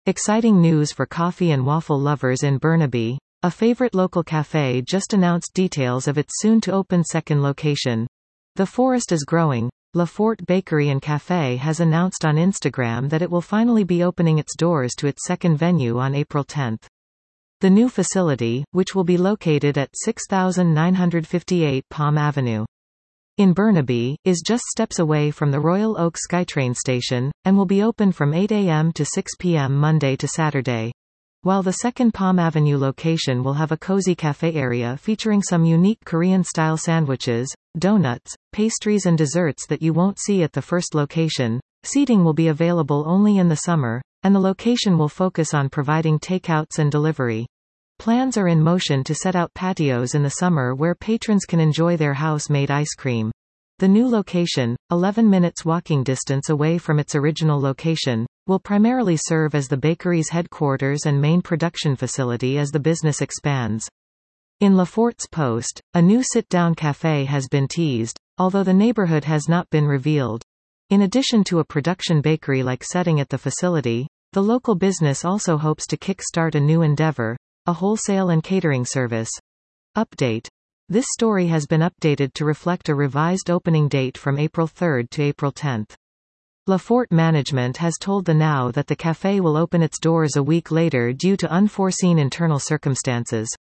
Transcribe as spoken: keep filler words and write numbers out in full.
Exciting news for coffee and waffle lovers in Burnaby. A favorite local cafe just announced details of its soon-to-open second location. The forest is growing. La Forte Bakery and Café has announced on Instagram that it will finally be opening its doors to its second venue on April tenth. The new facility, which will be located at six thousand nine hundred fifty-eight Palm Avenue in Burnaby, is just steps away from the Royal Oak SkyTrain station, and will be open from eight a m to six p m Monday to Saturday. While the second Palm Avenue location will have a cozy cafe area featuring some unique Korean-style sandwiches, donuts, pastries and desserts that you won't see at the first location, seating will be available only in the summer, and the location will focus on providing takeouts and delivery. Plans are in motion to set out patios in the summer where patrons can enjoy their house-made ice cream. The new location, eleven minutes walking distance away from its original location, will primarily serve as the bakery's headquarters and main production facility as the business expands. In La Forte's post, a new sit-down cafe has been teased, although the neighborhood has not been revealed. In addition to a production bakery-like setting at the facility, the local business also hopes to kick-start a new endeavor, a wholesale and catering service. Update. This story has been updated to reflect a revised opening date from April third to April tenth. La Forte management has told the Now that the cafe will open its doors a week later due to unforeseen internal circumstances.